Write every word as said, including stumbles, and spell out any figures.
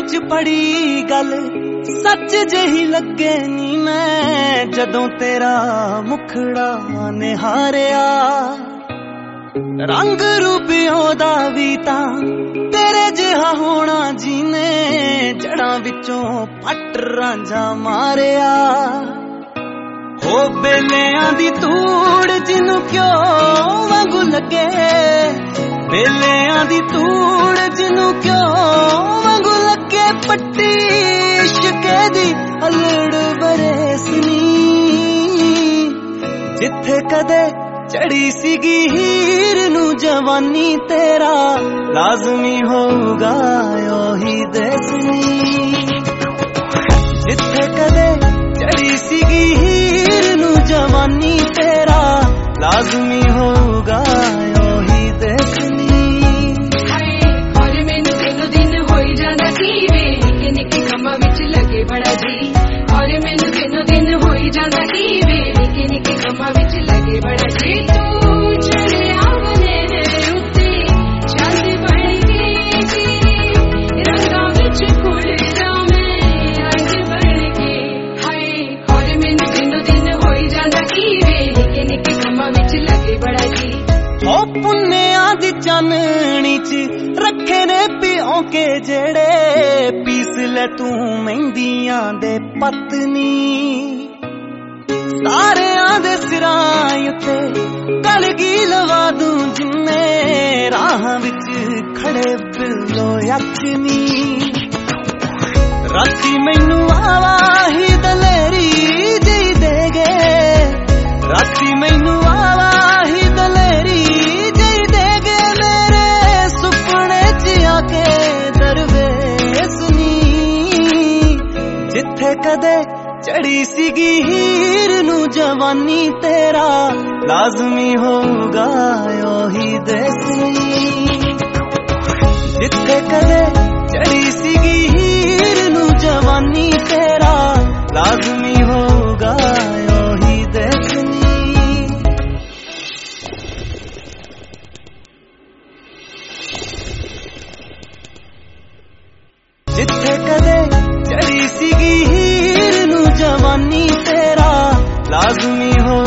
च पड़ी गल सच जही लगे नी मैं जदों तेरा मुखड़ा निहारिया रंग रूपियों दा भी तां तेरे जिहा होना जीने जड़ां विचों पट रांझा मारिया हो बेलियां दी तूड़ जिन्नू क्यों वांगू लगे बेलियां दी तूड़ जिन्नू क्यों वांगू लगे पट्टी इश्के दी अलड़ बरेसनी जिथे कदे चढ़ी सीगी हीर नू जवानी तेरा लाजमी होगा ओही दसनी जिथे कदे चढ़ी सीगी हीर नू जवानी तेरा लाजमी होगा ओही दसनी और मैनू तेनू दिन होई जांदा सी वे निक्के निक्के कम्मां विच लगे बड़ा जी और मैनू तेनू दिन होई जांदा सी वे निक्के निक्के कम्मां विच लगे बड़ा जी तू चढ़िया बने उत्ते चंद बन के जी रंगां विच खुल जावे रंग बन के हाय और मैनू तेनू दिन होई जांदा सी वे निक्के निक्के कम्मां विच लगे बड़ा जी ओ पुन्निया दी चाननी च रखे ने पिओ के जेड़े पीस ले तू मेहंदियां दे पत्नी सारे आदे सिरां उत्ते कलगी लवा दूं जिन्ने राह विच खड़े बिलो यक्षनी राती मैनू आवाही दलेरी जी देगे राती मैनू आवाही दलेरी जी देगे मेरे सुपने च आके दरवेसनी जिथे कदे चढ़ी सीगी हीर नू जवानी तेरा लाजमी होगा ओही दसनी जिथे कदे चढ़ी सीगी हीर नू जवानी तेरा लाजमी होगा ओही दसनी जिथे कदे चढ़ी सीगी हीर नू जवानी तेरा लाजमी हो